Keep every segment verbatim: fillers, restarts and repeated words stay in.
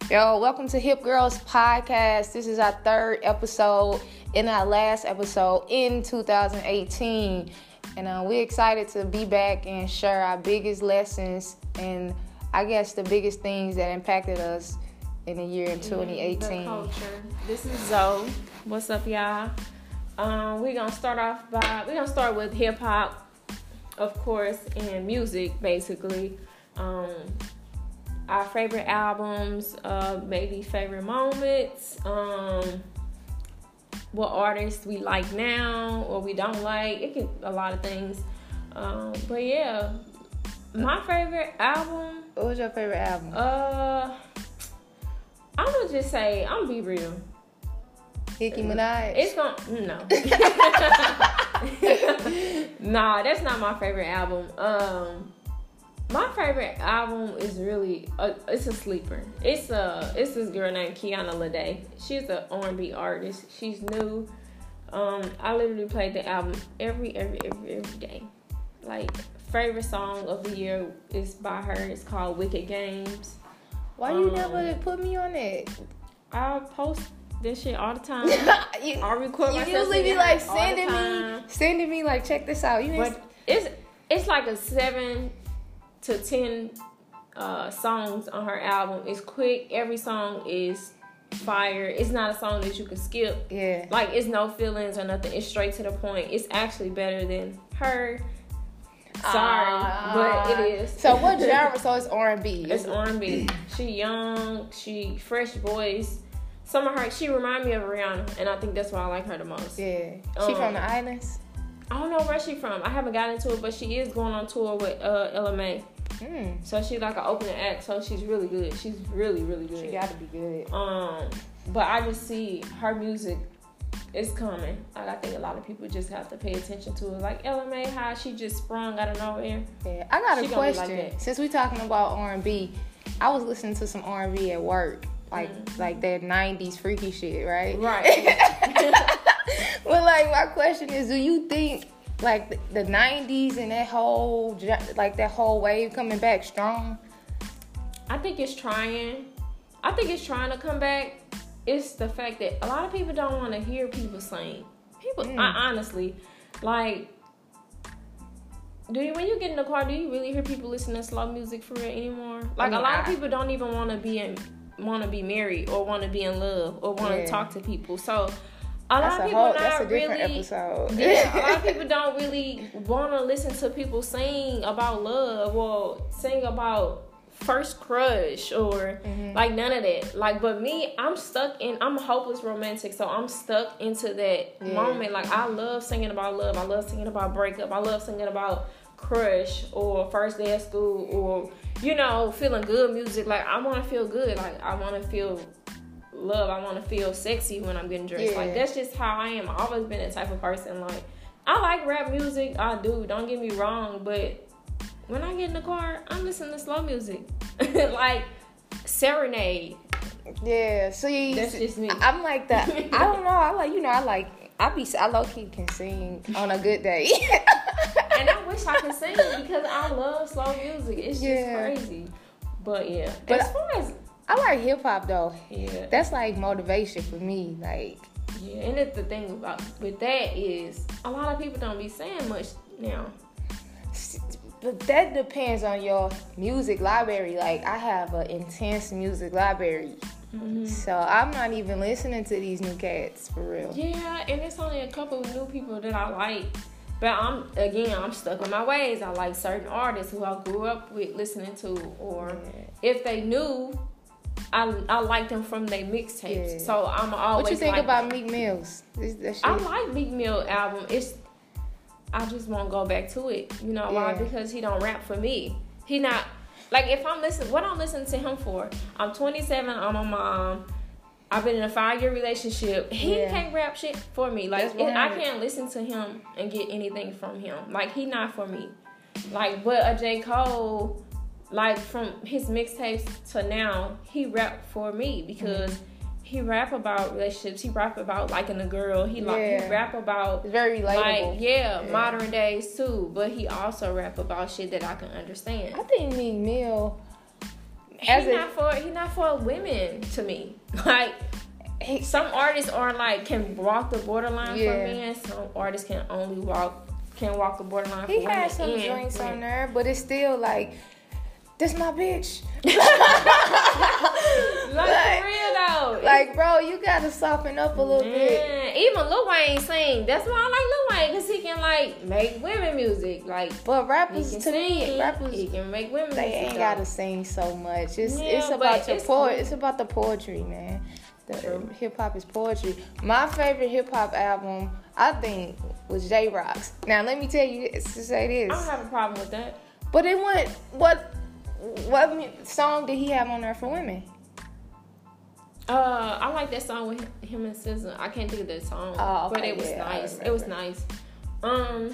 Yo, welcome to Hip Girls Podcast. This is our third episode and our last episode in two thousand eighteen. And uh, we're excited to be back and share our biggest lessons and I guess the biggest things that impacted us in the year in twenty eighteen. The culture. This is Zoe. What's up, y'all? Um, we're going to start off by, we're going to start with hip hop, of course, and music, basically. Um, our favorite albums, uh, maybe favorite moments, um, what artists we like now or we don't like. It can a lot of things. Um, but yeah, my favorite album. What was your favorite album? Uh, I'm gonna just say I'm gonna be real. Nicki Minaj. It's gonna no. Nah, that's not my favorite album. Um. My favorite album is really, a, it's a sleeper. It's a, it's this girl named Kiana Lede. She's an R and B artist. She's new. Um, I literally played the album every, every, every, every day. Like, favorite song of the year is by her. It's called Wicked Games. Why you um, never put me on it? I post this shit all the time. you, I record you myself. usually be like sending me, sending me like, check this out. You but it's, it's like a seven to ten uh, songs on her album. It's quick. Every song is fire. It's not a song that you can skip. Yeah. Like, it's no feelings or nothing. It's straight to the point. It's actually better than her. Sorry, uh, but it is. So what genre? So it's R and B. It's R and B. She young. She fresh voice. Some of her, she remind me of Rihanna, and I think that's why I like her the most. Yeah. She um, from the islands? I don't know where she from. I haven't gotten into it, but she is going on tour with uh, Ella Mai. Mm. So she's like an opening act, so she's really good. She's really, really good. She gotta be good. Um, but I just see her music is coming. Like, I think a lot of people just have to pay attention to it. Like Ella Mai, how she just sprung out of nowhere. Yeah, I got a she question. Like Since we talking about R and B, I was listening to some R and B at work, like mm. like that nineties freaky shit, right? Right. Well, like, my question is, do you think, like, the, the nineties and that whole, like, that whole wave coming back strong? I think it's trying. I think it's trying to come back. It's the fact that a lot of people don't want to hear people sing. People, mm. I, honestly, like, do you, when you get in the car, do you really hear people listen to slow music for real anymore? Like, I mean, a lot I, of people don't even want to be in, want to be married or want to be in love or want to yeah. talk to people. So, A lot that's of a people whole, not that's a really, different episode. Yeah, a lot of people don't really want to listen to people sing about love or sing about first crush or mm-hmm. like none of that. Like, but me, I'm stuck in, I'm a hopeless romantic, so I'm stuck into that yeah. moment. Like, I love singing about love. I love singing about breakup. I love singing about crush or first day of school or, you know, feeling good music. Like, I want to feel good. Like, I want to feel love. I want to feel sexy when I'm getting dressed. Yeah. Like, that's just how I am. I've always been that type of person. Like, I like rap music. I do. Don't get me wrong. But when I get in the car, I'm listening to slow music. Like, serenade. Yeah. See, that's just me. I'm like that. I don't know. I like, you know, I like, I be, I low-key can sing on a good day. And I wish I could sing because I love slow music. It's yeah. just crazy. But, yeah. But as far as I like hip hop though. Yeah. That's like motivation for me. Like, yeah, and it's the thing about with that is a lot of people don't be saying much now. But that depends on your music library. Like, I have an intense music library. Mm-hmm. So I'm not even listening to these new cats for real. Yeah, and it's only a couple of new people that I like. But I'm again, I'm stuck in my ways. I like certain artists who I grew up with listening to, or yeah. if they knew. I I like them from their mixtapes, yeah. so I'm always. What you think like about them. Meek Mill's? I like Meek Mill album. It's I just won't go back to it. You know why? Yeah. Because he don't rap for me. He not like if I'm listening. What I'm listening to him for? I'm twenty-seven. I'm a mom. I've been in a five year relationship. He yeah. can't rap shit for me. Like it, I can't listen to him and get anything from him. Like he not for me. Like but a J. Cole. Like, from his mixtapes to now, he rap for me because mm-hmm. he rap about relationships. He rap about liking a girl. He, like, yeah. he rap about... It's very relatable. Like, yeah, yeah, modern days, too. But he also rap about shit that I can understand. I think Meek Mill... as he a, not for he not for women to me. Like he, some artists are like can walk the borderline yeah. for men. Some artists can only walk can walk the borderline for he women. He had some and, joints and, on there, but it's still like, this my bitch. like, like for real though. Like, bro, you gotta soften up a little man, bit. Even Lil Wayne sing. That's why I like Lil Wayne, because he can like make women music. Like, but rappers to sing, me, rappers he can make women they music. ain't though. gotta sing so much. It's Yeah, it's about your it's po- cool. It's about the poetry, man. The hip hop is poetry. My favorite hip hop album, I think, was J Rock's. Now let me tell you this, to say this. I don't have a problem with that. But it went what what mu- song did he have on there for women? Uh, I like that song with him and S Z A. I can't think of that song, Oh, okay, but it was yeah, I nice. It was remember. nice. Um,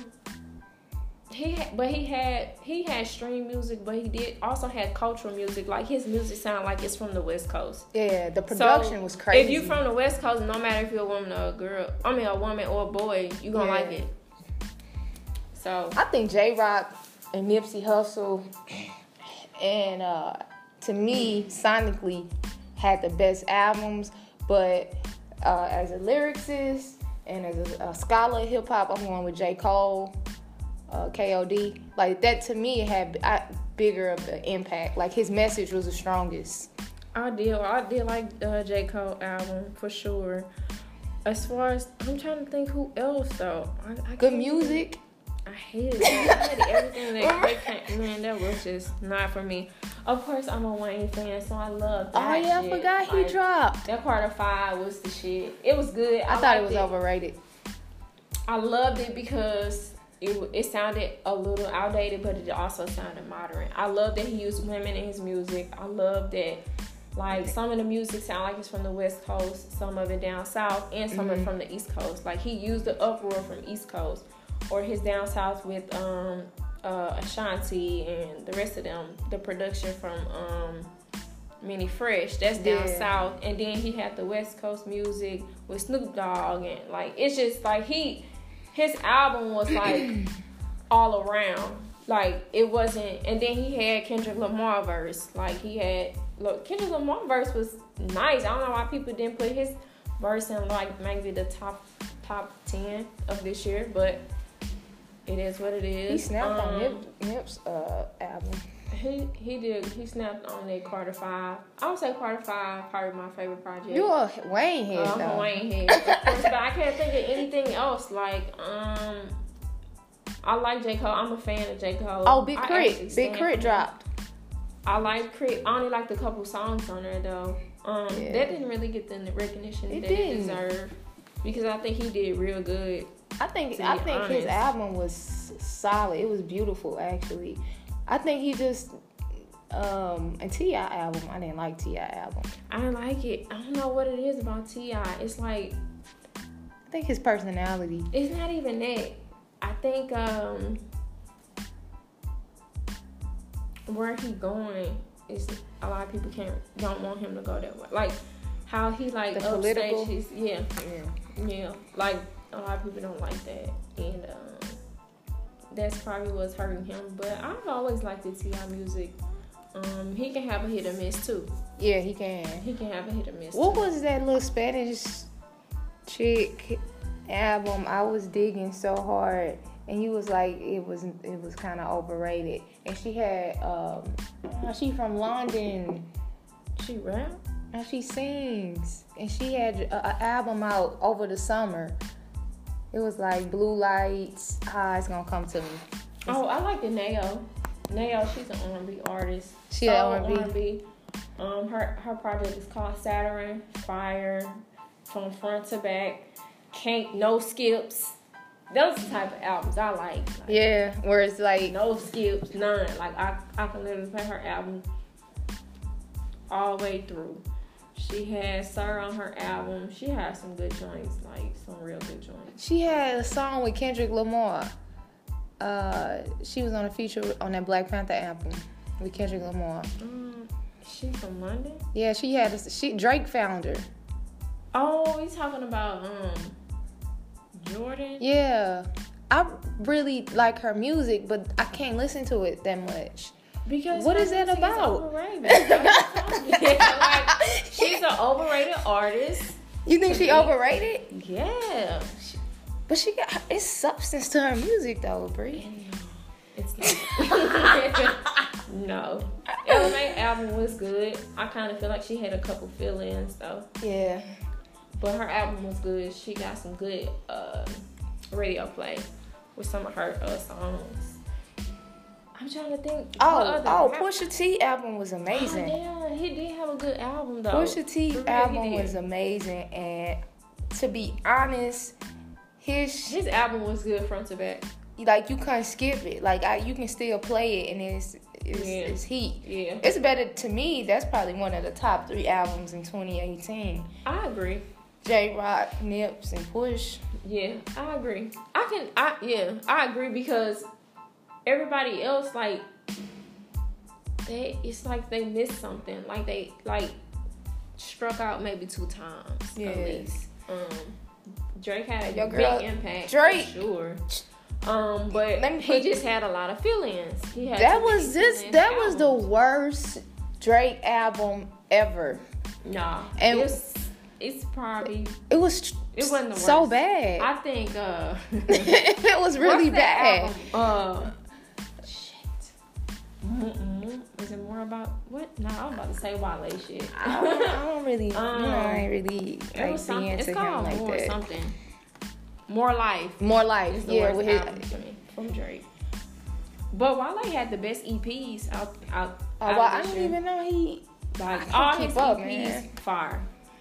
he ha- but he had he had stream music, but he did also had cultural music. Like his music sound like it's from the West Coast. Yeah, the production So, was crazy. If you from the West Coast, no matter if you're a woman or a girl, I mean a woman or a boy, you gonna Yeah. like it. So I think J Rock and Nipsey Hussle and uh, to me, sonically, had the best albums. But uh, as a lyricist and as a, a scholar of hip hop, I'm going with J. Cole, uh, K O D. Like that to me had I, bigger of an impact. Like his message was the strongest. I did. I did like uh, J. Cole album for sure. As far as I'm trying to think who else though. I, I Good can't music. Think. I hated it. I hated everything that Craig came. Man, that was just not for me. Of course, I'm a Wayne fan, so I love that. Oh yeah, shit. I forgot he Like, dropped. That Carter Five was the shit. It was good. I, I thought it liked was overrated. I loved it because it it sounded a little outdated, but it also sounded modern. I love that he used women in his music. I love that. Like, some of the music sound like it's from the West Coast, some of it down south, and some Mm-hmm. of it from the East Coast. Like, he used the uproar from East Coast, or his down south with um, uh, Ashanti and the rest of them. The production from um, Minnie Fresh, that's down Yeah. south. And then he had the West Coast music with Snoop Dogg. And, like, it's just, like, he, his album was, like, all around. Like, it wasn't, and then he had Kendrick Lamar verse. Like, he had, look, Kendrick Lamar verse was nice. I don't know why people didn't put his verse in, like, maybe the top top ten of this year, but it is what it is. He snapped um, on Nip, Nip's uh, album. He he did. He snapped on that Carter Five. I would say Carter Five probably my favorite project. You a Wayne head, uh, I'm though. a Wayne head, of course, but I can't think of anything else. Like, um, I like J. Cole. I'm a fan of J. Cole. Oh, Big I Crit. actually Big stand Crit for dropped. him. I like Crit. I only liked a couple songs on there though. Um, Yeah. that didn't really get the recognition It that didn't. it deserved because I think he did real good. I think To I be think his honest. album was solid. It was beautiful, actually. I think he just um and T I album. I didn't like T I album. I don't like it. I don't know what it is about T I. It's like, I think his personality. it's not even that. I think um where he going is a lot of people can't don't want him to go that way. Like how he like The political? upstage his yeah Yeah. yeah like a lot of people don't like that, and um, that's probably what's hurting him. But I've always liked the T I music. Um, he can have a hit or miss too. Yeah, he can. He can have a hit or miss. What too. was that little Spanish chick album? I was digging so hard, and he was like, it was it was kind of overrated. And she had um, uh, she from London. She rap? And she sings, and she had an album out over the summer. It was like Blue Lights. Ah, it's gonna come to me. Oh, I like the Nayo. Nayo, she's an R and B artist. She an R and B? R and B. Um, her her project is called Saturn Fire, from front to back. Can't no skips. Those the type of albums I like. like Yeah, where it's like No skips, none. Like I I can literally play her album all the way through. She has Sir on her album. She has some good joints, like some real good joints. she had a song with Kendrick Lamar. Uh, she was on a feature on that Black Panther album with Kendrick Lamar. Um, she from London? Yeah, she had a, she Drake found her. Oh, he's talking about um Jordan. Yeah, I really like her music, but I can't listen to it that much. Because what is that about? Overrated. Like, she's an overrated artist. You think she overrated? Yeah. But she got it's substance to her music though, Brie. It's not. No. L M A album was good. I kind of feel like she had a couple fill-ins though. Yeah. But her album was good. She got some good uh, radio play with some of her uh, songs. I'm trying to think. Oh, oh, Pusha T album was amazing. Oh, yeah, he did have a good album though. Pusha T real, album was amazing, and to be honest, his his album was good front to back. Like you can't skip it. Like I, you can still play it, and it's it's, yeah. it's heat. Yeah, it's better to me. That's probably one of the top three albums in twenty eighteen. I agree. J Rock, Nips, and Push. Yeah, I agree. I can. I yeah, I agree because everybody else like they. It's like they missed something. Like they like struck out maybe two times yeah. at least. Um, Drake had a Your big girl, impact. Drake, for sure. Um, but Let me he put, just had a lot of feelings. He had that was this. That albums. was the worst Drake album ever. Nah, and it's it's probably it was. It wasn't the worst. So bad. I think uh, it was really bad. Uh, shit. Mm-mm. Is it more about what? No, I'm about to say Wale shit. I don't, I don't really. Um, you know, I ain't really it was like being it's to called him like more that. something. More life. More life. Is the yeah, worst with his album to me from Drake. But Wale had the best E Ps out out. Oh, out well, I this didn't year. even know he. Like all his up, E Ps, man. fire.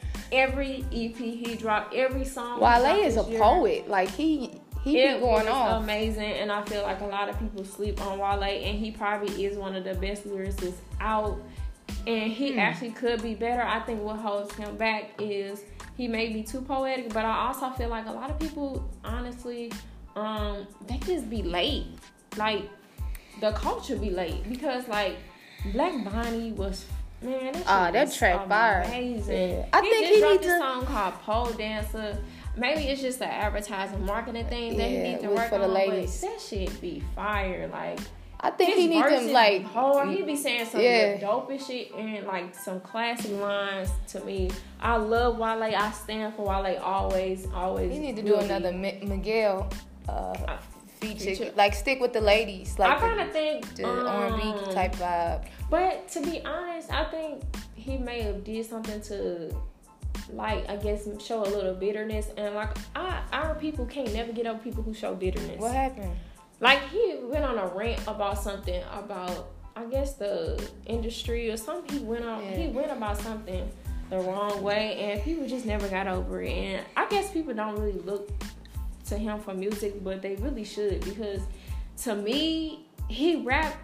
Every E P he dropped, every song. Wale is a year, poet. Like he he it be going was on. Amazing, and I feel like a lot of people sleep on Wale, and he probably is one of the best lyricists out. And he mm. actually could be better. I think what holds him back is he may be too poetic, but I also feel like a lot of people, honestly, um, they just be late. Like the culture be late because like Black Bonnie was. Man, that, uh, that track fire. Amazing. Yeah. I he think just he dropped needs this to song called Pole Dancer. Maybe it's just an advertising marketing thing that yeah, he needs to work for the on. ladies. But that shit be fire. Like I think he needs to like hard. He be saying some yeah. dope as shit and like some classic lines to me. I love Wale. I stand for Wale always, always. He need to do another M- Miguel uh, feature. feature. Like stick with the ladies. Like I kind of think the um, R and B type vibe. But to be honest, I think he may have did something to, like, I guess show a little bitterness. And like, I, our people can't never get over people who show bitterness. What happened? Like he went on a rant about something about, I guess the industry or something. He went on. Yeah. He went about something the wrong way, and people just never got over it. And I guess people don't really look to him for music, but they really should, because to me, he rap,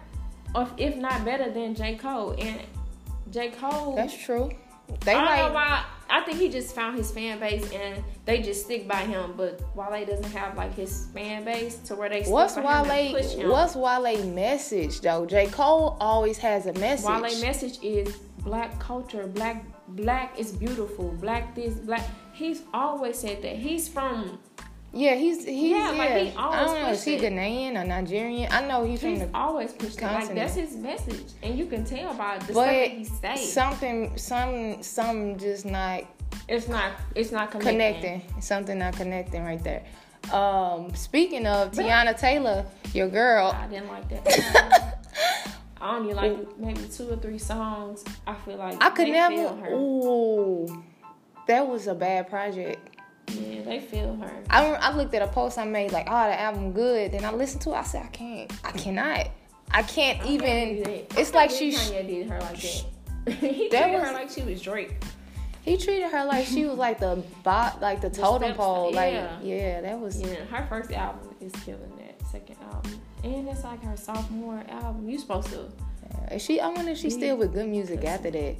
if not better than J. Cole. And J. Cole, that's true. They I don't like, know why. I think he just found his fan base and they just stick by him. But Wale doesn't have like his fan base to where they stick what's by Wale, him and push him. What's Wale's message though? J. Cole always has a message. Wale's message is black culture, black black is beautiful, black this, black. He's always said that. He's from. Yeah, he's he's yeah, yeah. like he always I don't know, is he it. Ghanaian or Nigerian? I know he's, he's from the always pushed it. Like that's his message, and you can tell by the but stuff that he says. Something, some, some just not. It's not. It's not connecting. connecting. Something not connecting right there. Um, speaking of but Tiana Taylor, your girl. I didn't like that. I only like maybe two or three songs. I feel like I could they never. Feel her. Ooh, that was a bad project. Yeah, they feel her. I I looked at a post I made like, oh, the album good. Then I listened to it. I said, I can't. I cannot. I can't I even. Can't it's like she. Kanye did her like that. he that treated was, her like she was Drake. He treated her like she was like the bot, like the, the totem pole. Like yeah. yeah, that was. Yeah, her first album is killing that. Second album, and it's like her sophomore album. You supposed to. Yeah. She. I wonder if she's still with good music after that.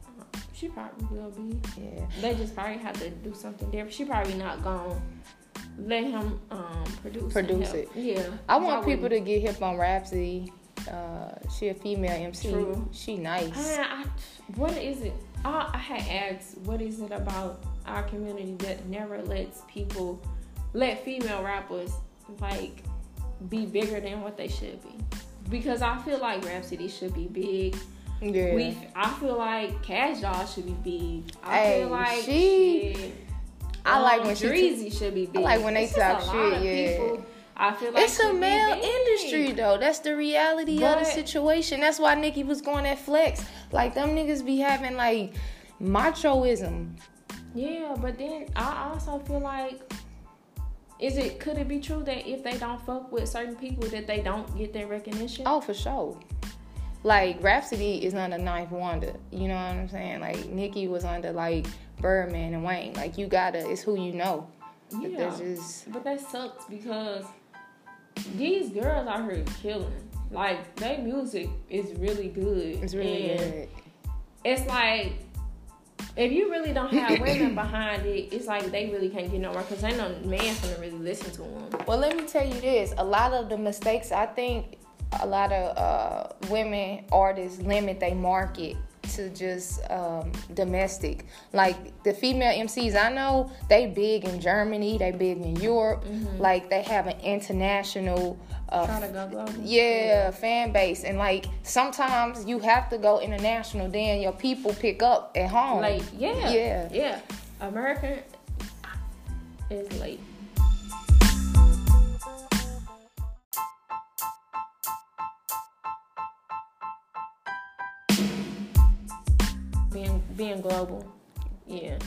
She probably will be. Yeah. They just probably have to do something different. She probably not gonna let him um, produce produce it. Yeah. I want people to get hip on Rhapsody. Uh, she a female M C. True. She nice. I, I, what is it? I, I had asked, what is it about our community that never lets people, let female rappers like be bigger than what they should be? because I feel like Rhapsody should be big. Yeah. We, I feel like Cash Doll should be big. I Hey, feel like she- shit, I like um, when she Dreezy should be big. I like when they It's just talk a shit, lot of yeah. people I feel like It's a should be male big. industry though. That's the reality of But- the situation. That's why Nicki was going at Flex. Like them niggas be having like machoism. Yeah, but then I also feel like, is it could it be true that if they don't fuck with certain people that they don't get their recognition? Oh, for sure. Like Rhapsody is under Ninth Wonder. You know what I'm saying? Like Nicki was under like Birdman and Wayne. Like you gotta, it's who you know. But Yeah, that's just but that sucks because these girls out here killing. Like their music is really good. it's really and good. It's like if you really don't have women behind it, it's like they really can't get nowhere because ain't no man gonna really listen to them. Well, let me tell you this. A lot of the mistakes, I think a lot of uh, women artists limit their market to just um, domestic. Like the female M Cs I know, they big in Germany, they big in Europe. Mm-hmm. Like they have an international uh, Trying to go global. yeah, fan base. And like sometimes you have to go international, then your people pick up at home. Like yeah, Yeah. yeah. American is late. Being being global, yeah.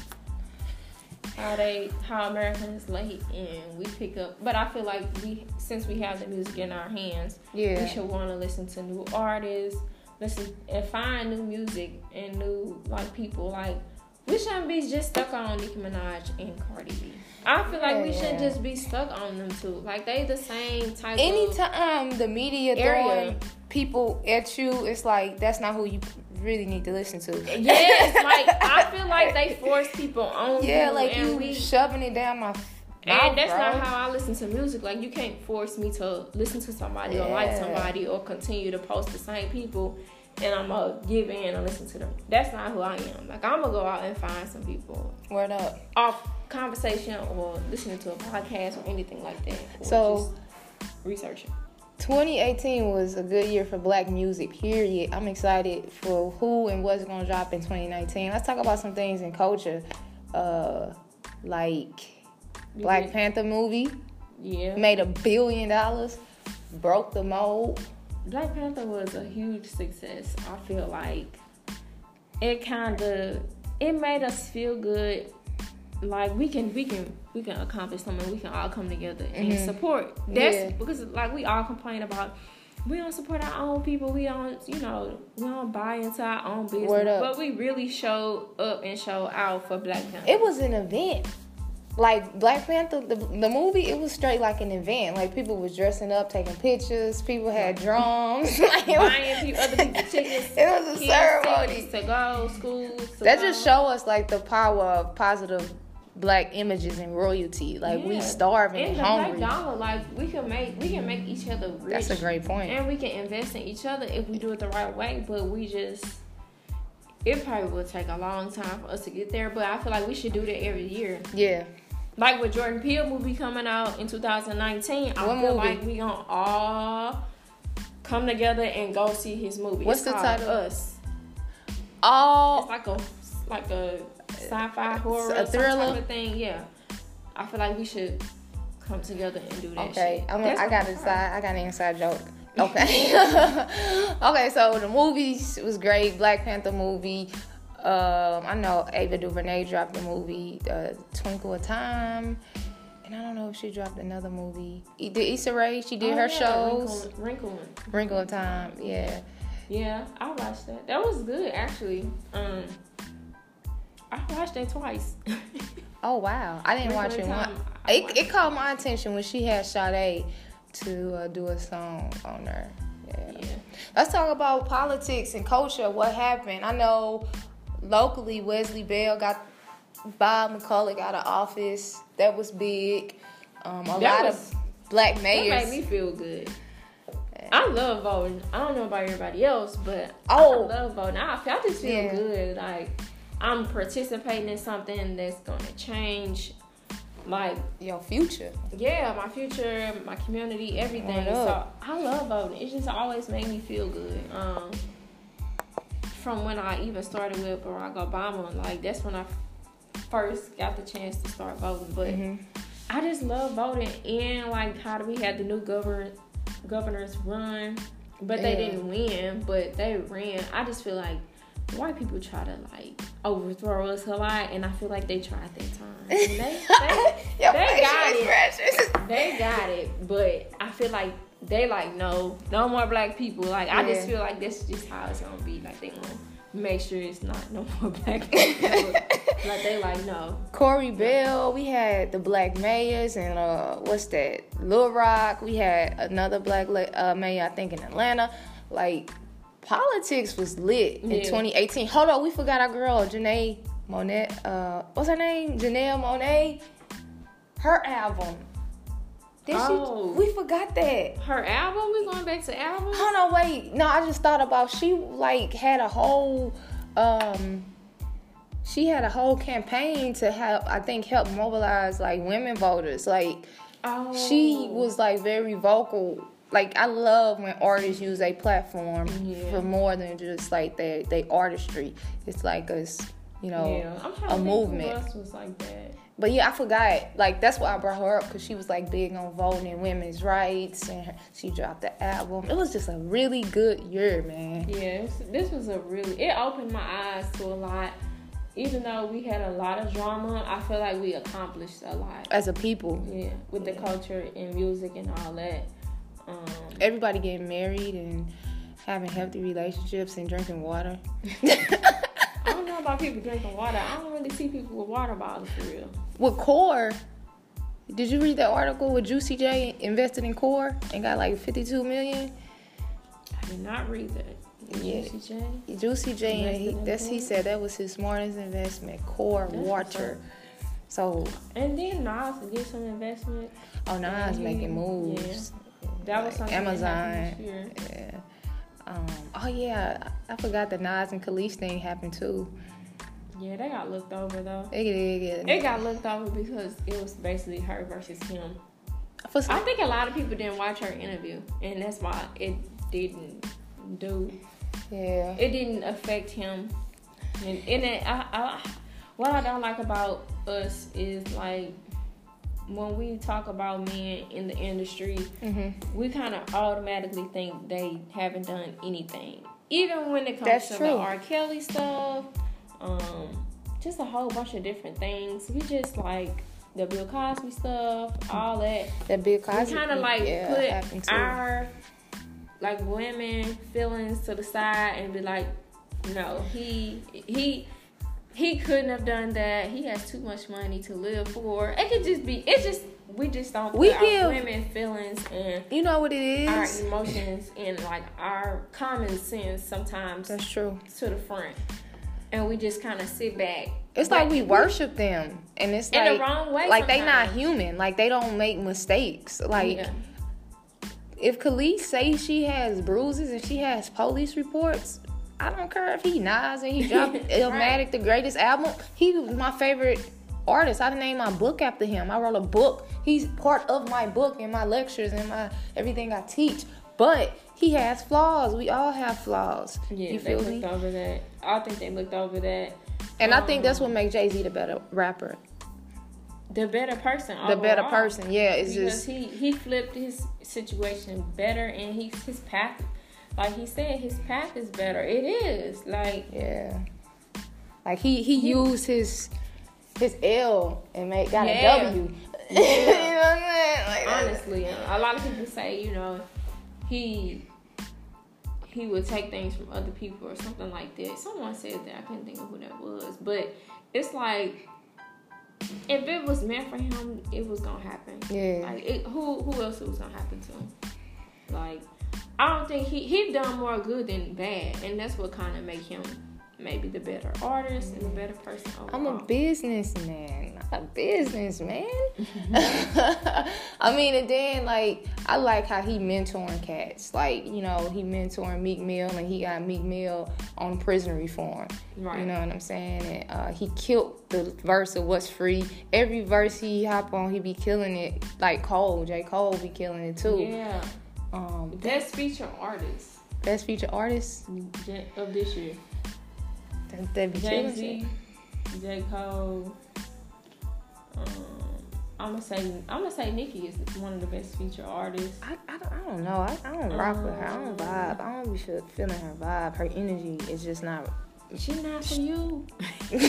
How they how American is late and we pick up, but I feel like we since we have the music in our hands, Yeah. we should want to listen to new artists, listen and find new music and new like people. Like we shouldn't be just stuck on Nicki Minaj and Cardi B. I feel like we Yeah. shouldn't just be stuck on them two. Like they the same type of Anytime the media area. throwing people at you, it's like that's not who you really need to listen to. Yes, like I feel like they force people on Yeah, you, like and you we shoving it down my mouth, and that's bro. not how I listen to music. Like you can't force me to listen to somebody or like Yeah. somebody or continue to post the same people and I'm gonna give in and listen to them. That's not who I am. Like I'm gonna go out and find some people Word up. off conversation or listening to a podcast or anything like that. Or So just researching. twenty eighteen was a good year for black music, period. I'm excited for who and what's going to drop in twenty nineteen. Let's talk about some things in culture. Uh, like Black Yeah. Panther movie Yeah. made a billion dollars, broke the mold. Black Panther was a huge success. I feel like it kind of it made us feel good. Like we can we can we can accomplish something. We can all come together and Mhm. support. That's Yeah. because like we all complain about we don't support our own people. We don't you know we don't buy into our own business. Word up. But we really showed up and showed out for Black Panther. It was an event. Like Black Panther, the, the movie, it was straight like an event. Like people was dressing up, taking pictures. People had drums. Like, it was- Buying people, other people tickets. It was a kids ceremony. tickets to go schools. To That go. just show us like the power of positive black images and royalty. Like we Yeah. starving and and the hungry. black dollar, like we can make we can make each other rich. That's a great point. And we can invest in each other if we do it the right way. But we just it probably will take a long time for us to get there. But I feel like we should do that every year. Yeah. Like with Jordan Peele movie coming out in two thousand nineteen, I What feel movie? like we gonna all come together and go see his movie. What's It's the called title? Us. It's Oh, like a like a sci-fi horror a some thriller? type of thing. Yeah, I feel like we should come together and do that. okay. shit. I'm, That's I got my a part. side. I got an inside joke. Okay. Okay. So the movie was great. Black Panther movie. Um, I know Ava DuVernay dropped the movie uh, Twinkle of Time, and I don't know if she dropped another movie. E- Did Issa Rae? She did Oh, her yeah, shows. Wrinkle, Wrinkle. Wrinkle of Time. Yeah. Yeah, I watched that. That was good actually. Um, I watched that twice. Oh wow! I didn't Wrinkle watch of it one. Time, I It, watched it caught my attention when she had Sade to uh, do a song on her. Yeah. Yeah. Let's talk about politics and culture. What happened? I know locally Wesley Bell got Bob McCullough got an office. That was big. Um, a That lot was- of black That mayors. made me feel good. I love voting. I don't know about everybody else, but Oh. I love voting. I, I just feel Yeah. good. Like I'm participating in something that's going to change like your future. Yeah, my future, my community, everything. So I love voting. It just always made me feel good. Um, from when I even started with Barack Obama, like that's when I first got the chance to start voting. But mm-hmm. I just love voting, and like how we had the new governor governors run, but yeah. they didn't win, but they ran. I just feel like white people try to like overthrow us a lot, and I feel like they tried their time. And they they, they got it. They got it, but I feel like they like no, no more black people. Like yeah. I just feel like that's just how it's gonna be. Like they gonna make sure it's not no more black people. Like they like no. Corey Bell. We had the black mayors, and uh, what's that? Lil Rock. We had another black uh, mayor, I think, in Atlanta. Like. Politics was lit in yeah. twenty eighteen. Hold on, we forgot our girl, Janelle Monáe. Uh, what's her name? Janelle Monáe. Her album. Did oh. she? We forgot that. Her album? We going back to albums? Hold on, wait. No, I just thought about she like had a whole. Um, she had a whole campaign to help. I think help mobilize like women voters. Like oh. she was like very vocal. Like, I love when artists use a platform yeah. for more than just, like, their they artistry. It's like a, you know, yeah. I'm trying a to movement. Think who else was like that. But, yeah, I forgot. Like, that's why I brought her up, because she was, like, big on voting and women's rights, and her, she dropped the album. It was just a really good year, man. Yeah, this was a really, it opened my eyes to a lot. Even though we had a lot of drama, I feel like we accomplished a lot. As a people. Yeah, with the culture and music and all that. Um, Everybody getting married and having healthy relationships and drinking water. I don't know about people drinking water. I don't really see people with water bottles for real. With Core, did you read that article with Juicy J invested in Core and got like fifty-two million? I did not read that. Yeah. Juicy J? Juicy J, and he, that's, he said that was his smartest investment, Core that's Water. So. And then Nas did some investment. Oh, Nas he, making moves. Yeah. That was something Amazon. That yeah. Um, oh yeah, I, I forgot the Nas and Khalees thing happened too. Yeah, they got looked over though. It did. It got looked over because it was basically her versus him. For some, I think a lot of people didn't watch her interview, and that's why it didn't do. Yeah. It didn't affect him, and, and it, I, I, what I don't like about us is like. When we talk about men in the industry, mm-hmm. we kind of automatically think they haven't done anything. Even when it comes That's to true. the R. Kelly stuff, um, just a whole bunch of different things. We just like the Bill Cosby stuff, all that. That Bill Cosby. We kind of like yeah, put our like women feelings to the side and be like, no, he he. He couldn't have done that. He has too much money to live for. It could just be. It just we just don't put we our give, women feelings and you know what it is. Our emotions and like our common sense sometimes. That's true. To the front, and we just kind of sit back. It's like, like we worship them, and it's in like the wrong way. Like sometimes. they not human. Like they don't make mistakes. Like yeah. if Khalees say she has bruises and she has police reports. I don't care if he Nas and he dropped Illmatic, right. the greatest album. He was my favorite artist. I named my book after him. I wrote a book. He's part of my book and my lectures and my everything I teach. But he has flaws. We all have flaws. Yeah, you they feel looked me? over that. I think they looked over that. And um, I think that's what makes Jay-Z the better rapper. The better person. The overall. better person, yeah. It's because just he he flipped his situation better, and he his path. Like he said, his path is better. It is. Like yeah. Like he, he, he used his his L and made got yeah. a W. Yeah. You know what I'm saying? Like, honestly, a lot of people say, you know, he he would take things from other people or something like that. Someone said that. I couldn't think of who that was. But it's like if it was meant for him, it was gonna happen. Yeah. Like it, who who else it was gonna happen to? Like I don't think he he done more good than bad, and that's what kind of make him maybe the better artist and the better person overall. I'm a businessman, not a businessman. I mean, and then, like, I like how he mentoring cats. Like, you know, he mentoring Meek Mill, and he got Meek Mill on prison reform. Right. You know what I'm saying? And uh, he killed the verse of What's Free. Every verse he hop on, he be killing it. Like Cole, J. Cole be killing it, too. Yeah. Um, Best feature artist. Best feature artist of this year. That, that be Jay-Z, J. Cole. Um, I'm gonna say I'm gonna say Nicki is one of the best feature artists. I, I, don't, I don't know. I, I don't rock um, with her. I don't vibe. I don't be feel, feeling her vibe. Her energy is just not. She's not for you. You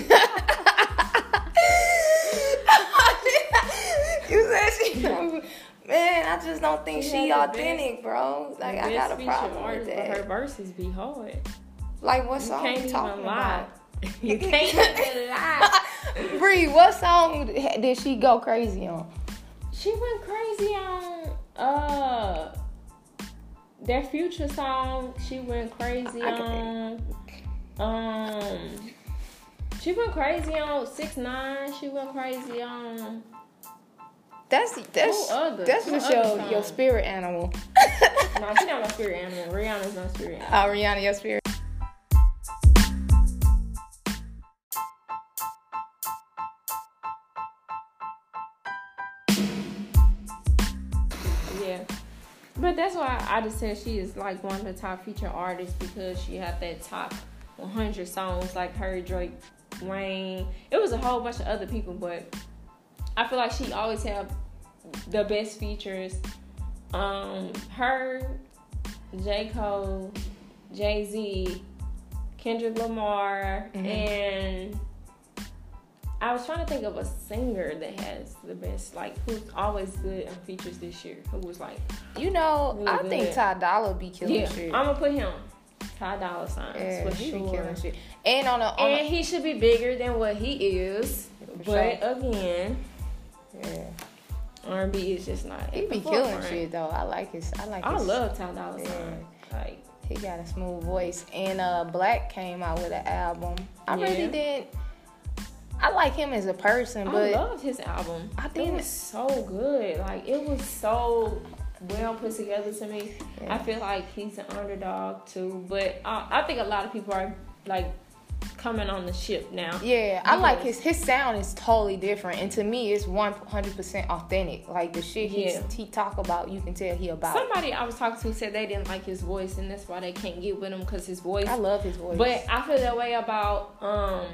said she. Man, I just don't think she, she authentic, best, bro. Like I got a problem with that. But her verses be hard. Like what you song can't you talking even lie. about? You can't even lie. Bree, what song did she go crazy on? She went crazy on uh their Future song. She went crazy on um. She went crazy on six nine. She went crazy on. That's that's that's just your, your spirit animal. No, she's not my spirit animal. Rihanna's my spirit animal. Oh, Rihanna, your spirit. Yeah. But that's why I just said she is like one of the top feature artists because she had that top one hundred songs like her, Drake, Wayne. It was a whole bunch of other people, but I feel like she always have the best features. Um, her, J. Cole, Jay-Z, Kendrick Lamar, mm-hmm. and I was trying to think of a singer that has the best, like, who's always good on features this year. Who was like, you know, really I good. think Ty Dolla be killing yeah, shit. I'm gonna put him. Ty Dolla Signs yeah, for he sure. Be killing shit. And on a on and a, he should be bigger than what he is. But sure. again, yeah. R and B is just not. He be killing shit though. I like his. I like. I his, love Ty Dolla Sign. Yeah. Like he got a smooth voice, and uh, Black came out with an album. I yeah. really did. I like him as a person, but I loved his album. I think it was so good. Like it was so well put together to me. Yeah. I feel like he's an underdog too, but I, I think a lot of people are like coming on the ship now. Yeah, I like his his sound is totally different, and to me, it's one hundred percent authentic. Like the shit he yeah. he talk about, you can tell he about. Somebody I was talking to said they didn't like his voice, and that's why they can't get with him because his voice. I love his voice, but I feel that way about um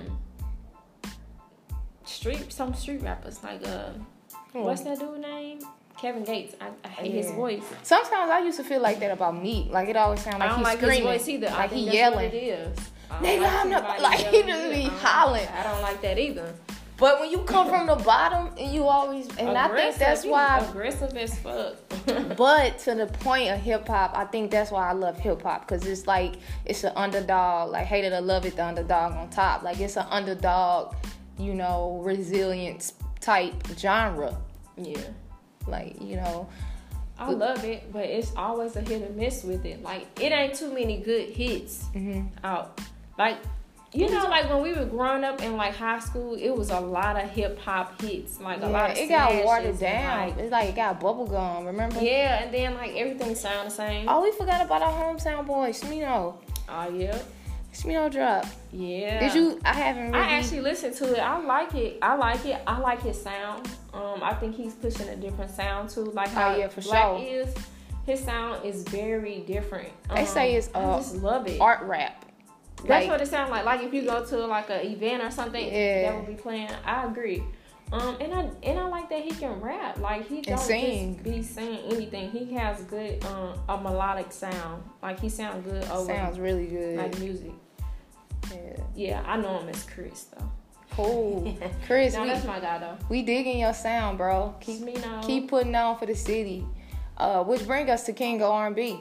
street some street rappers like uh hmm. what's that dude name? Kevin Gates. I, I hate yeah. his voice. Sometimes I used to feel like that about Meek. Like it always sounds like I don't he's like screaming, his voice either. like I think he that's yelling. What it is. Nigga, like I'm not like he just be hollering. I don't like that either. But when you come from the bottom and you always and aggressive, I think that's why aggressive as fuck. But to the point of hip hop, I think that's why I love hip hop because it's like it's an underdog. Like hate it or love it, the underdog on top. Like it's an underdog, you know, resilience type genre. Yeah. Like you know. I love it, but it's always a hit or miss with it. Like, it ain't too many good hits mm-hmm. out. Like, you know, like when we were growing up in like high school, it was a lot of hip hop hits. Like yeah, a lot of it got watered down. Like, it's like it got bubble gum, remember? Yeah, and then like everything sound the same. Oh, we forgot about our hometown boy, Smino. Oh, yeah. Smino drop. Yeah. Did you? I haven't really. I actually listened to it. I like it. I like it. I like his sound. Um, I think he's pushing a different sound too. Like how oh, yeah, for Black sure. is. His sound is very different. They um, say it's uh, I just love it. Art rap. That's like, what it sounds like. Like if you go to like an event or something, yeah. that would be playing. I agree. Um, and I and I like that he can rap. Like he don't just be saying anything. He has good um a melodic sound. Like he sounds good over. Sounds really good. Like music. Yeah. Yeah, I know him as Chris though. Cool. Chris, no, we, that's my guy though. We digging your sound, bro. Keep Smino. keep putting on for the city. Uh, which bring us to King of R and B.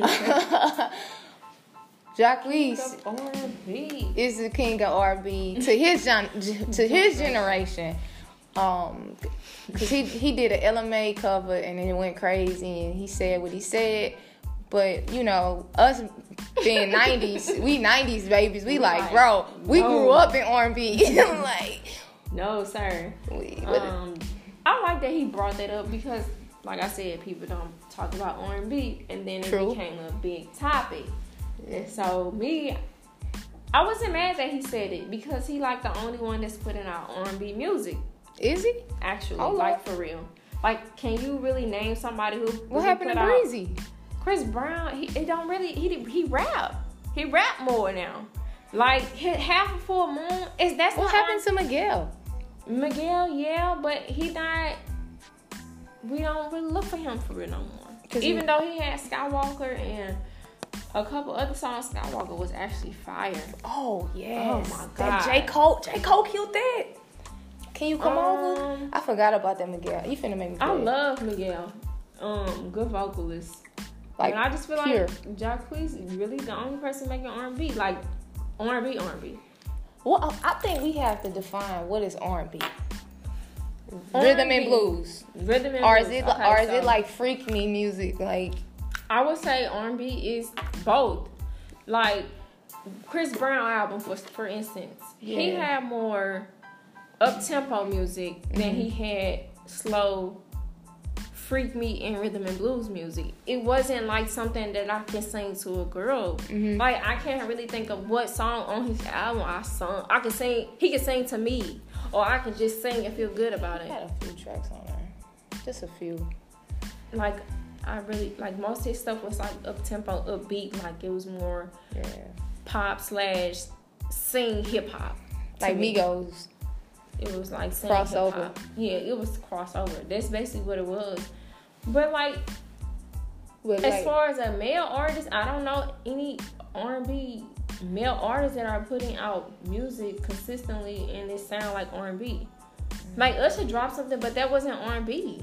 Jacquees R and B is the king of R and B to his gen- to his generation. Um, cause he he did an L M A cover and then it went crazy and he said what he said. But you know, us being nineties, we nineties babies. We like, like, bro, we no. grew up in R and B. Like, no, sir. We, um, I like that he brought that up because, like I said, people don't talk about R and B, and then it True. became a big topic. Yeah. And so me, I wasn't mad that he said it because he like the only one that's putting out R and B music. Is he? Actually, Oh, like for real. Like, can you really name somebody who? What who happened put to out- Breezy? Chris Brown, he it don't really he he rap. He rap more now. Like his half a full moon is that's What not happened to Miguel? Miguel, yeah, but he not. We don't really look for him for real no more. Even he, though he had Skywalker and a couple other songs, Skywalker was actually fire. Oh yes. Oh my That God. J Cole, J Cole killed that. Can you come Um, over? I forgot about that Miguel. You finna make me. I mad. love Miguel. Um, good vocalist. Like, and I just feel pure. like Jacquees is really the only person making R and B, like R and B, R and B. Well, I think we have to define what is R and B. Rhythm and blues. Rhythm and Or blues. is it Okay, or is so it like freak me music? Like, I would say R and B is both. Like Chris Brown album, for for instance, he Yeah. had more up tempo music than Mm-hmm. he had slow freak me and rhythm and blues music. It wasn't like something that I can sing to a girl. Mm-hmm. Like I can't really think of what song on his album I sung. I can sing. He can sing to me, or I can just sing and feel good about I it. had a few tracks on there, just a few. Like I really like most of his stuff was like up tempo, upbeat. Like it was more Yeah, pop slash sing hip hop. like me. Migos. It was like sing Crossover. hip-hop. Yeah, it was crossover. That's basically what it was. But like But as like, far as a male artist, I don't know any R and B male artists that are putting out music consistently and it sound like R and B. Like Usher dropped something, but that wasn't R and B.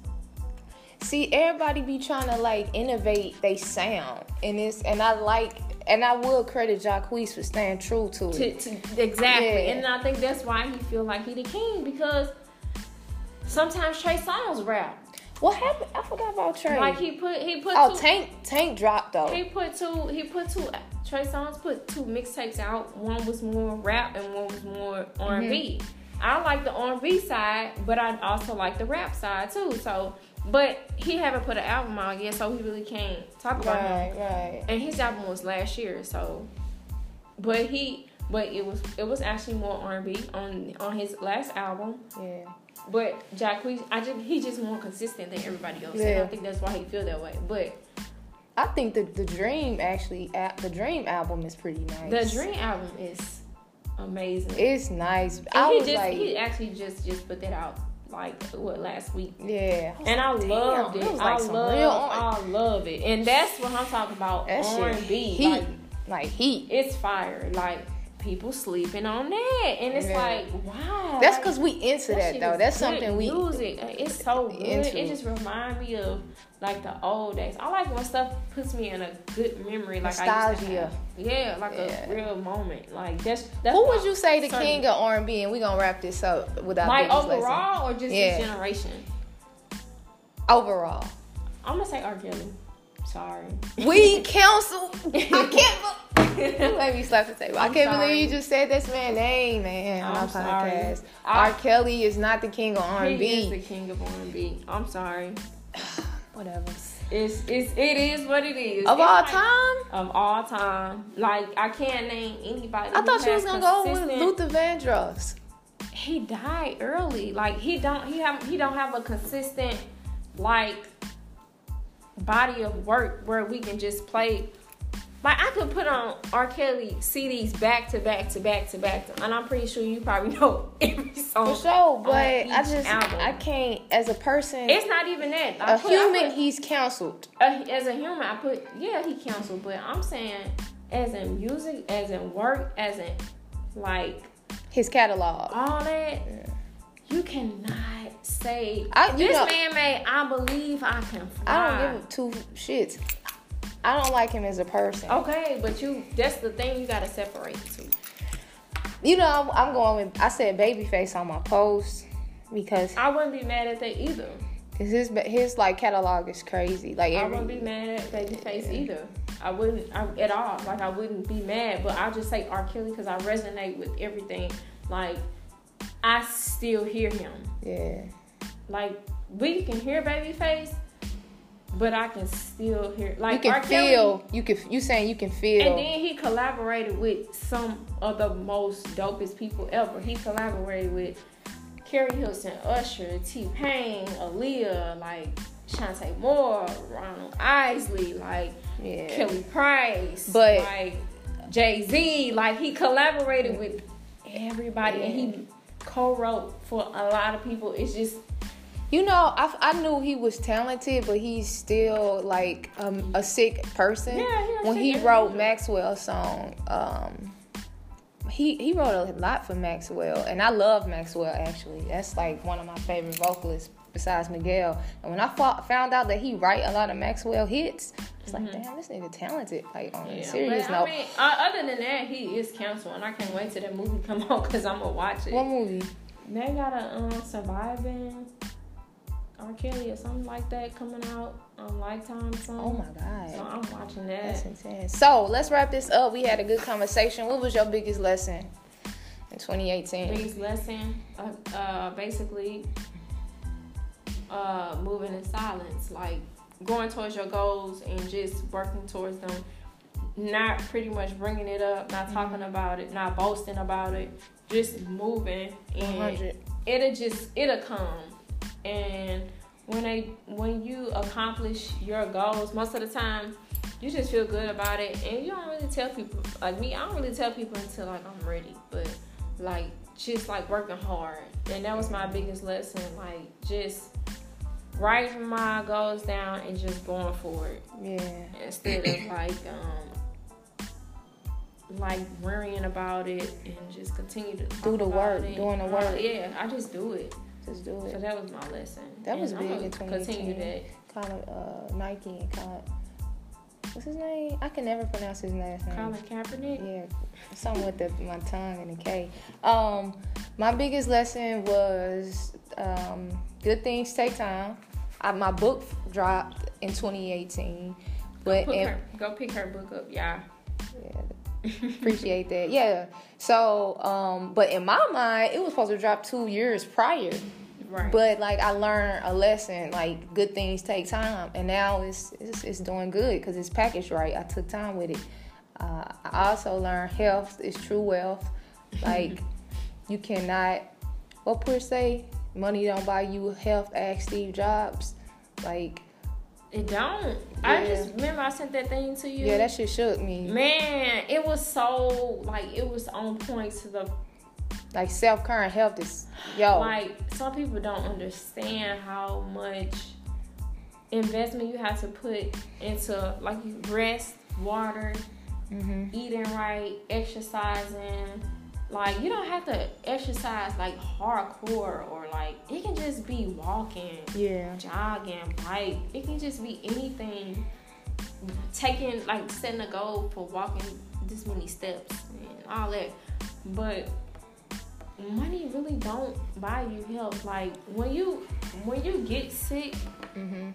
see, everybody be trying to like innovate they sound, and it's and I like. And I will credit Jacquees for staying true to it. To, to, exactly. Yeah. And I think that's why he feel like he the king because sometimes Trey Songz rap. What happened? I forgot about Trey. Like he put he put oh, two, Tank Tank dropped though. He put two. He put two. Trey Songz put two mixtapes out. One was more rap and one was more R and B. Mm-hmm. I like the R and B side, but I also like the rap side too. So, but he haven't put an album out yet, so he really can't talk about Right, him. right. And his album was last year, so. But he, but it was it was actually more R and B on on his last album. Yeah. But Jacquees, I just he just more consistent than everybody else. And Yeah. I think that's why he feel that way. But I think the the Dream actually a- the Dream album is pretty nice. the Dream album is amazing. It's nice. And I he was just like, he actually just just put that out like what last week. yeah. was And I like, damn, loved it. was like I some love real R- I love it. And that's what I'm talking about. that R shit and B. heat, Like like heat. it's fire. Like people sleeping on that. And it's Yeah. like, wow. That's like, because we into that, shit though. is That's good something we. music. It's so good. into. It just reminds me of like the old days. I like when stuff puts me in a good memory, like I used to Nostalgia. have. Yeah, like Yeah. a real moment. Like that's that's. Who my would you say the certain- king of R and B? And we gonna wrap this up without like Biggie's lesson. overall or just Yeah. this generation? Overall, I'm gonna say R. Kelly. Sorry. we counsel. I can't. be- You made me slap the table. I I'm can't sorry. believe you just said this man's name, man, on I'm our sorry. podcast. I- R. Kelly is not the king of R and He is the B. king of R and B. I'm sorry. Whatever. It's it's it is what it is. Of It's all like- time, Of all time. Like I can't name anybody. I who thought you was has gonna go with consistent- Luther Vandross. He died early. Like he don't he have he don't have a consistent like body of work where we can just play. Like I could put on R. Kelly C Ds back to back to back to back to, and I'm pretty sure you probably know every song. For sure, but on I each just album. I can't as a person. It's not even that. I a put- I human, put- he's counseled. uh, as a human, I put yeah he counseled, but I'm saying as in music, as in work, as in like His catalog. all that, you cannot say I- you this know- man made I believe I can fly. I don't give two shits. I don't like him as a person. Okay, but you that's the thing you gotta separate the two. You know, I'm, I'm going with. I said Babyface on my post because I wouldn't be mad at that either. cause his his like catalog is crazy. Like I every, wouldn't be mad at Babyface either. I wouldn't I, at all. Like, I wouldn't be mad. But I'll just say R. Kelly because I resonate with everything. Like, I still hear him. Yeah. Like, we can hear Babyface, but I can still hear. Like, you can R. feel. Kelly, you can. You saying you can feel. And then he collaborated with some of the most dopest people ever. He collaborated with Carrie Hilson, Usher, T-Pain, Aaliyah, like Shantae Moore, Ronald Isley, like yeah. Kelly Price, but like Jay-Z. Like, he collaborated with everybody, yeah. and he co-wrote for a lot of people. It's just, you know, I, I knew he was talented, but he's still like um, a sick person. Yeah, he when he sick wrote person. Maxwell's song, um, he he wrote a lot for Maxwell, and I love Maxwell actually. That's like one of my favorite vocalists besides Miguel. And when I fought, found out that he write a lot of Maxwell hits, it's like, mm-hmm. damn, this nigga talented. Like, on yeah, a serious but, note. I mean, uh, other than that, he is canceled, and I can't wait till that movie come out because I'm gonna watch it. What movie? They got a um, Surviving R. Kelly or something like that coming out on Lifetime. Something. Oh my god! So I'm watching that. That's intense. So let's wrap this up. We had a good conversation. What was your biggest lesson in twenty eighteen? Biggest lesson, uh, uh, basically, uh, moving in silence, like going towards your goals and just working towards them. Not pretty much bringing it up, not talking mm-hmm. about it, not boasting about it, just moving, and one hundred it'll just it'll come. And when they when you accomplish your goals, most of the time you just feel good about it, and you don't really tell people. Like me, I don't really tell people until like I'm ready, but like just like working hard, and that was my biggest lesson. Like just writing my goals down and just going for it. Yeah. Instead of like um like worrying about it and just continue to do the work, it. doing the work. Uh, yeah, I just do it. Just do it. So that was my lesson. That and was I'm big in twenty eighteen. Continue that. Kind of uh, Nike and kind of, what's his name? I can never pronounce his last name. Colin Kaepernick. Yeah, something with the, my tongue and the K. Um, my biggest lesson was um, good things take time. I, my book dropped in twenty eighteen, but go, in, her, go pick her book up, y'all. Yeah, appreciate that. Yeah. So, um, but in my mind, it was supposed to drop two years prior. Right. But like I learned a lesson, like good things take time, and now it's it's, it's doing good because it's packaged right. I took time with it. Uh, I also learned health is true wealth. Like you cannot. What Push say? Money don't buy you health. Ask Steve Jobs. Like it don't. Yeah. I just remember I sent that thing to you. Yeah, that shit shook me. Man, it was so like it was on point to the. Like self-care and health is, yo. Like, some people don't understand how much investment you have to put into, like, rest, water, mm-hmm. eating right, exercising. Like, you don't have to exercise, like, hardcore or, like, it can just be walking, yeah, jogging, bike. It can just be anything. Taking, like, setting a goal for walking this many steps and all that. But money really don't buy you health. Like when you when you get sick, mm-hmm.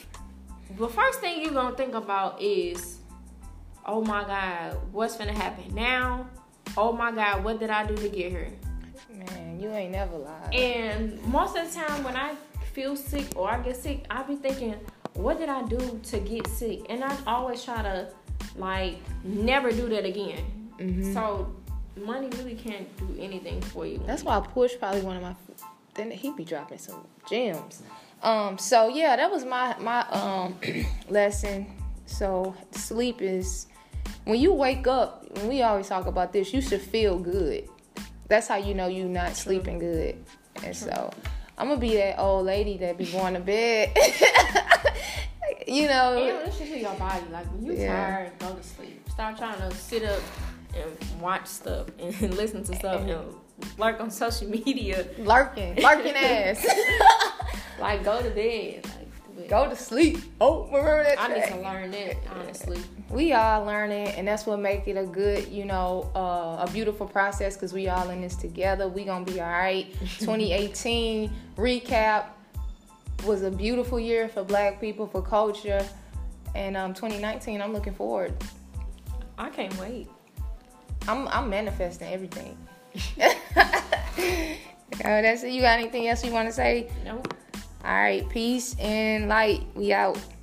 the first thing you're gonna think about is, oh my God, what's gonna happen now? Oh my God, what did I do to get here? Man, you ain't never lied. And most of the time when I feel sick or I get sick, I be thinking, what did I do to get sick? And I always try to like never do that again. Mm-hmm. So money really can't do anything for you. That's why Push probably one of my. Then he be dropping some gems. Um. So yeah, that was my my um lesson. So sleep is when you wake up. When we always talk about this, you should feel good. That's how you know you're not sleeping good. And so I'm gonna be that old lady that be going to bed. You know. And listen to your body. Like when you yeah. tired, go to sleep. Stop trying to sit up and watch stuff and listen to stuff and, and lurk on social media. Lurking. Lurking ass. Like, go to bed. Like, go to sleep. Oh, remember that I track? need to learn that, honestly. We all learn it, and that's what make it a good, you know, uh, a beautiful process because we all in this together. We gonna be all right. twenty eighteen recap was a beautiful year for Black people, for culture. And um, twenty nineteen, I'm looking forward. I can't wait. I'm I'm manifesting everything. Oh, that's it. You got anything else you want to say? No. All right, peace and light. We out.